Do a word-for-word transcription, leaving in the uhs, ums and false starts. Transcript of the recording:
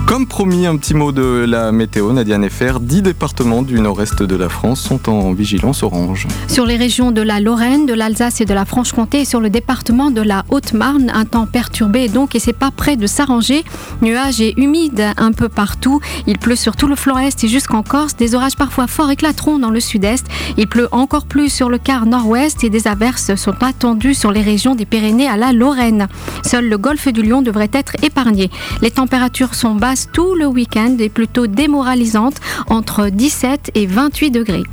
Comme promis, un petit mot de la météo, Nadia Nefer. dix départements du nord-est de la France sont en vigilance orange. Sur les régions de la Lorraine, de l'Alsace et de la Franche-Comté et sur le département de la Haute-Marne, un temps perturbé donc et c'est pas près de s'arranger. Nuages et humides un peu partout. Il pleut sur tout le flanc est et jusqu'en Corse. Des orages parfois forts éclateront dans le sud-est. Il pleut encore plus sur le quart nord-ouest et des averses sont attendues sur les régions des Pyrénées à la Lorraine. Seul le golfe du Lion devrait être épargné. Les températures sont basses tout le week-end et plutôt démoralisantes entre dix-sept et vingt-huit degrés.